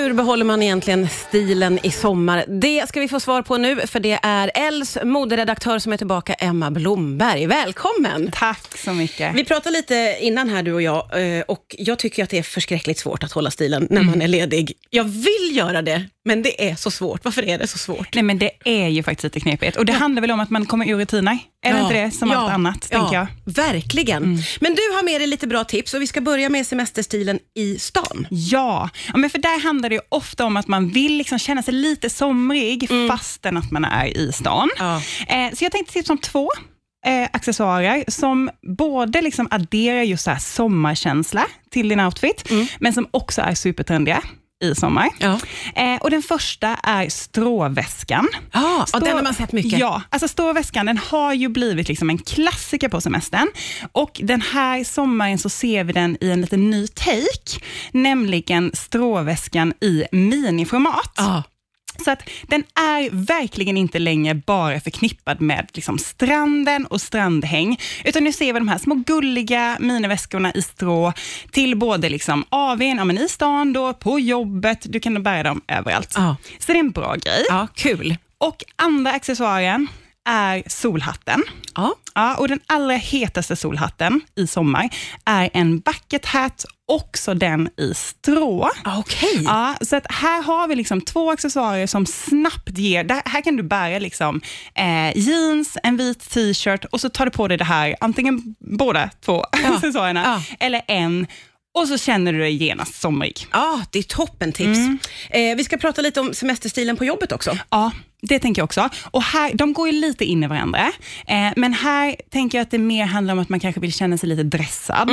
Hur behåller man egentligen stilen i sommar? Det ska vi få svar på nu, för det är Els moderedaktör som är tillbaka, Emma Blomberg. Välkommen! Tack så mycket. Vi pratade lite innan här, du och jag, och jag tycker att det är förskräckligt svårt att hålla stilen när man är ledig. Jag vill göra det, men det är så svårt. Varför är det så svårt? Nej, men det är ju faktiskt lite knepigt. Och det handlar väl om att man kommer ur rutiner. Är det inte det som allt annat, tänker jag? Verkligen. Men du har med dig lite bra tips, och vi ska börja med semesterstilen i stan. Ja, men för där handlar det ju ofta om att man vill liksom känna sig lite somrig fastän att man är i stan. Ja. Så jag tänkte tipsa om 2 accessoarer som både liksom adderar just så här sommarkänsla till din outfit, men som också är supertrendiga i sommar. Ja. Och den första är stråväskan. Och den har man sett mycket. Ja, alltså stråväskan, den har ju blivit liksom en klassiker på semestern. Och den här sommaren så ser vi den i en lite ny take, nämligen stråväskan i miniformat. Så att den är verkligen inte längre bara förknippad med liksom stranden och strandhäng, utan nu ser vi de här små gulliga miniväskorna i strå till både liksom AW:n, i stan då, på jobbet, du kan bära dem överallt. Så det är en bra grej. Ja, kul. Och andra accessoaren är solhatten. Ja, och den allra hetaste solhatten i sommar är en bucket hat, också den i strå. Okej. Ja, så att här har vi liksom 2 accessoarer som snabbt ger, här kan du bära liksom jeans, en vit t-shirt, och så tar du på dig det här, antingen båda 2 accessoarerna eller en, och så känner du dig genast somrig. Ja, det är toppen tips. Vi ska prata lite om semesterstilen på jobbet också. Ja, det tänker jag också. Och här, de går ju lite in i varandra. Men här tänker jag att det mer handlar om att man kanske vill känna sig lite dressad.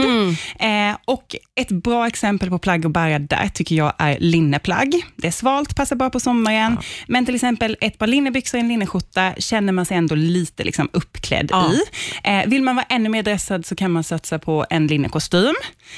Och ett bra exempel på plagg att bära där tycker jag är linneplagg. Det är svalt, passar bra på sommaren. Men till exempel ett par linnebyxor och en linneskjorta känner man sig ändå lite liksom uppklädd i. Vill man vara ännu mer dressad så kan man satsa på en linnekostym.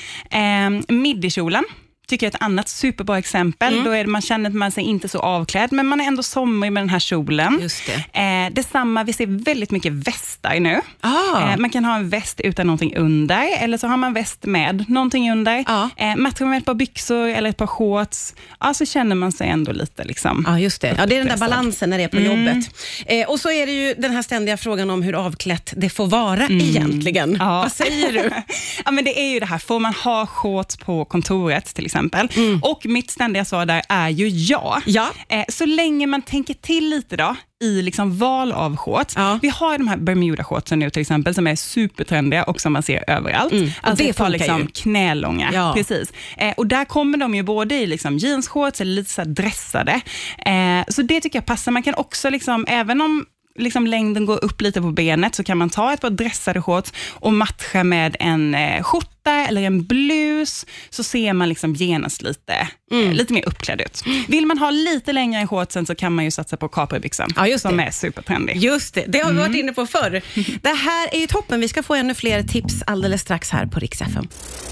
Middikjolen tycker jag är ett annat superbra exempel. Då är det, man känner att man sig inte så avklädd, men man är ändå somrig med den här kjolen. Just det. Detsamma, vi ser väldigt mycket västar nu. Man kan ha en väst utan någonting under, eller så har man väst med någonting under. Matchar med ett par byxor eller ett par shorts, så känner man sig ändå lite liksom. Ja, just det. Ja, det är den där balansen när det är på jobbet. Och så är det ju den här ständiga frågan om hur avklätt det får vara egentligen. Vad säger du? Ja, men det är ju det här, får man ha shorts på kontoret till exempel? Och mitt ständiga svar där är ju ja. Så länge man tänker till lite då i liksom val av shorts. Vi har de här Bermuda-shortsen nu till exempel som är supertrendiga och som man ser överallt. Alltså det tar liksom knälånga. Precis. Och där kommer de ju både i liksom jeansshorts eller lite så här dressade. Så det tycker jag passar. Man kan också liksom, även om liksom längden går upp lite på benet, så kan man ta ett par dressade shorts och matcha med en skjorta eller en blus, så ser man liksom genast lite mer uppklädd ut. Vill man ha lite längre än shortsen så kan man ju satsa på kapribyxan som är supertrendig. Just det, det har vi varit inne på förr. Det här är ju toppen, vi ska få ännu fler tips alldeles strax här på Rix FM.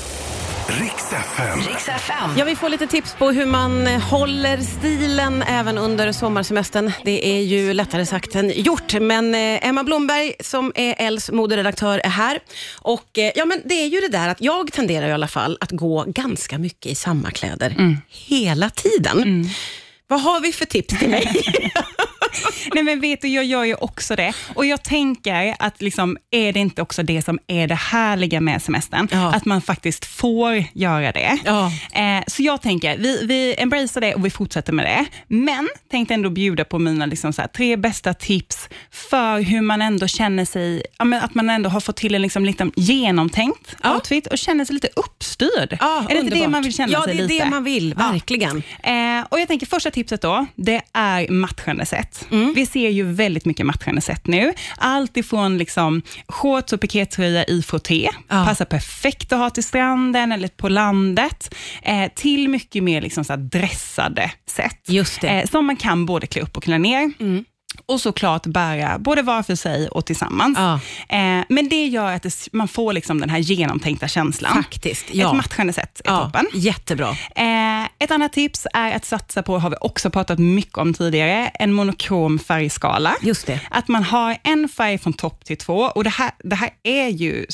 Rix FM. Ja, vi får lite tips på hur man håller stilen även under sommarsemestern. Det är ju lättare sagt än gjort. Men Emma Blomberg som är Els moderedaktör är här. Och men det är ju det där att jag tenderar i alla fall att gå ganska mycket i samma kläder hela tiden. Vad har vi för tips till mig? Nej, men vet du, jag gör ju också det. Och jag tänker att liksom, är det inte också det som är det härliga med semestern? Att man faktiskt får göra det. Så jag tänker, vi embracear det och vi fortsätter med det. Men tänkte ändå bjuda på mina liksom, så här, 3 bästa tips för hur man ändå känner sig, att man ändå har fått till en liksom, lite genomtänkt outfit och känner sig lite uppstyrd. Är det inte det man vill känna sig lite? Ja, det är det man vill, verkligen. Och jag tänker första tipset då, det är matchande set. Vi ser ju väldigt mycket matchande set nu. Allt ifrån liksom shorts och pikétröja i frotté. Passar perfekt att ha till stranden eller på landet. Till mycket mer liksom så här dressade set. Just det. Som man kan både klä upp och klä ner. Och såklart bära både var för sig och tillsammans. Men det gör att man får liksom den här genomtänkta känslan. Faktiskt, Ett matchande sätt är toppen. Jättebra. Ett annat tips är att satsa på, har vi också pratat mycket om tidigare, en monokrom färgskala. Just det. Att man har en färg från topp till 2. Och det här är ju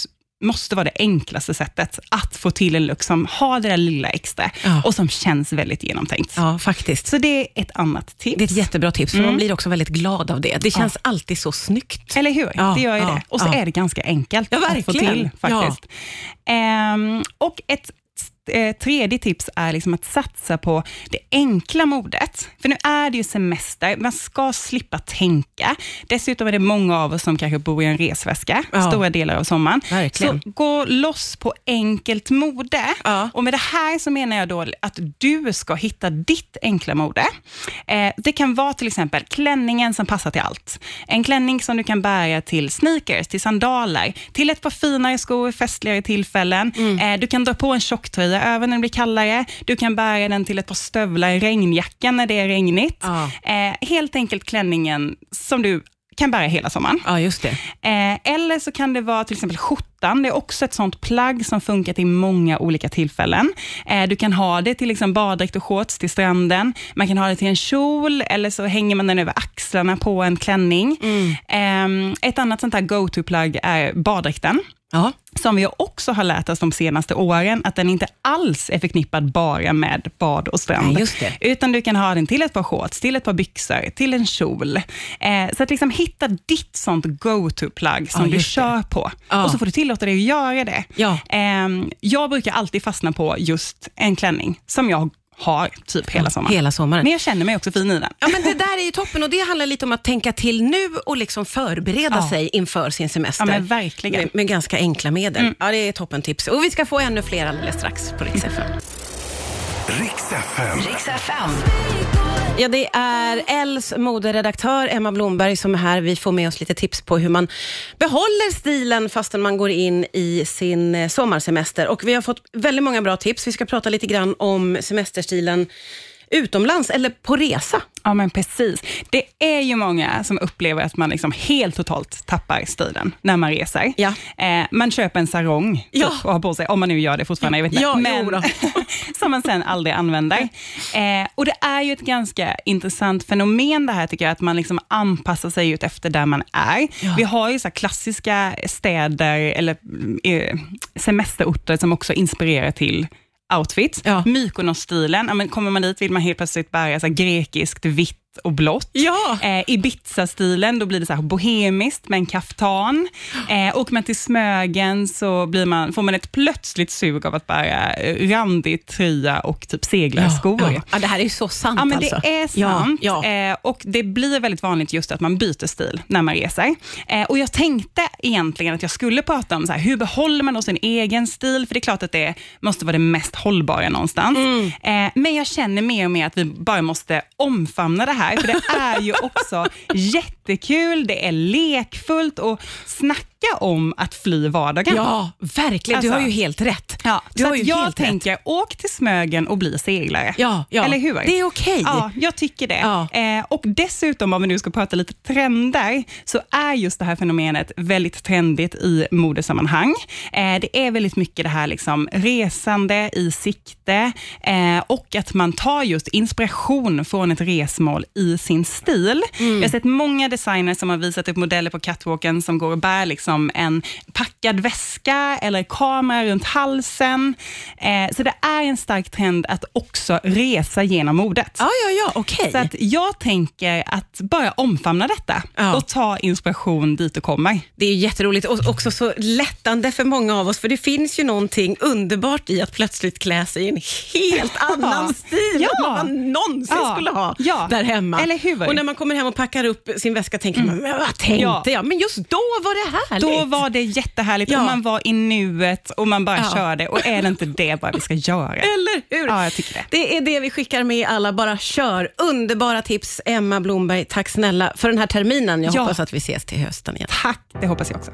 måste vara det enklaste sättet att få till en look som har det där lilla extra och som känns väldigt genomtänkt. Ja, faktiskt. Så det är ett annat tips. Det är ett jättebra tips, för man blir också väldigt glad av det. Det känns alltid så snyggt. Eller hur? Det gör ju det. Och så är det ganska enkelt att få till faktiskt. Och ett tredje tips är liksom att satsa på det enkla modet. För nu är det ju semester, man ska slippa tänka. Dessutom är det många av oss som kanske bor i en resväska stora delar av sommaren. Verkligen. Så gå loss på enkelt mode. Och med det här så menar jag då att du ska hitta ditt enkla mode. Det kan vara till exempel klänningen som passar till allt. En klänning som du kan bära till sneakers, till sandaler, till ett par finare skor, festligare tillfällen. Du kan dra på en tjocktröja över när det blir kallare. Du kan bära den till ett par stövlar i regnjackan när det är regnigt. Helt enkelt klänningen som du kan bära hela sommaren. Ja, just det. Eller så kan det vara till exempel skjortan. Det är också ett sånt plagg som funkar till många olika tillfällen. Du kan ha det till liksom baddräkt och shorts till stranden. Man kan ha det till en kjol, eller så hänger man den över axlarna på en klänning. Ett annat sånt här go-to-plagg är baddräkten. Ja. Som vi också har lärt oss de senaste åren, att den inte alls är förknippad bara med bad och strand. Just det. Utan du kan ha den till ett par shorts, till ett par byxor, till en kjol. Så att liksom hitta ditt sånt go-to-plagg som du kör på. Och så får du tillåta dig att göra det. Jag brukar alltid fastna på just en klänning som jag har typ hela sommaren. Men jag känner mig också fin i den. Ja, men det där är ju toppen, och det handlar lite om att tänka till nu och liksom förbereda sig inför sin semester. Ja, men verkligen. Med ganska enkla medel. Ja, det är toppen tips. Och vi ska få ännu fler alldeles strax på Rix FM. Rix FM. Ja, det är Els moderedaktör Emma Blomberg som är här. Vi får med oss lite tips på hur man behåller stilen fastän man går in i sin sommarsemester. Och vi har fått väldigt många bra tips. Vi ska prata lite grann om semesterstilen utomlands eller på resa. Ja, men precis. Det är ju många som upplever att man liksom helt totalt tappar stilen när man reser. Ja. Man köper en sarong och har på sig, om man nu gör det fortfarande, jag vet inte. Men som man sen aldrig använder. Och det är ju ett ganska intressant fenomen det här, tycker jag, att man liksom anpassar sig ut efter där man är. Ja. Vi har ju så här klassiska städer eller semesterorter som också inspirerar till outfits. Ja. Mykonos-stilen. Ja, men kommer man dit vill man helt plötsligt bära så här grekiskt, vitt och blått. Ja. Ibiza-stilen, då blir det så här bohemiskt med en kaftan. Åker man till Smögen så får man ett plötsligt sug av att bära randig tröja och typ seglarskor. Ja, det här är ju så sant. Ja, men alltså. Det är sant. Ja. Och det blir väldigt vanligt just att man byter stil när man reser. Och jag tänkte egentligen att jag skulle prata om så här, hur behåller man då sin egen stil? För det är klart att det måste vara det mest hållbara någonstans. Men jag känner mer och mer att vi bara måste omfamna det här. För det är ju också jättekul, det är lekfullt och snacka om att fly vardagen. Ja, verkligen. Alltså, du har ju helt rätt. Ja, så att jag tänker, åk till Smögen och bli seglare. Ja. Eller hur? Det är okej. Ja, jag tycker det. Ja. Och dessutom, om vi nu ska prata lite trender, så är just det här fenomenet väldigt trendigt i modesammanhang. Det är väldigt mycket det här liksom resande i sikte och att man tar just inspiration från ett resmål i sin stil. Jag har sett många designers som har visat upp modeller på catwalken som går och bär liksom en packad väska eller kamera runt halsen. Så det är en stark trend att också resa genom modet. Ja, okej. Så att jag tänker att bara omfamna detta och ta inspiration dit och kommer. Det är ju jätteroligt och också så lättande för många av oss, för det finns ju någonting underbart i att plötsligt klä sig i en helt annan stil än vad man någonsin skulle ha där hemma. Eller hur? Och när man kommer hem och packar upp sin väska tänker man, men vad tänkte jag? Men just då var det härligt. Då var det jättehärligt och man var i nuet och man bara körde. Och är det inte det bara vi ska göra? Eller hur? Ja, jag tycker det. Det är det vi skickar med alla, bara kör. Underbara tips, Emma Blomberg. Tack snälla för den här terminen. Jag hoppas att vi ses till hösten igen. Tack, det hoppas jag också.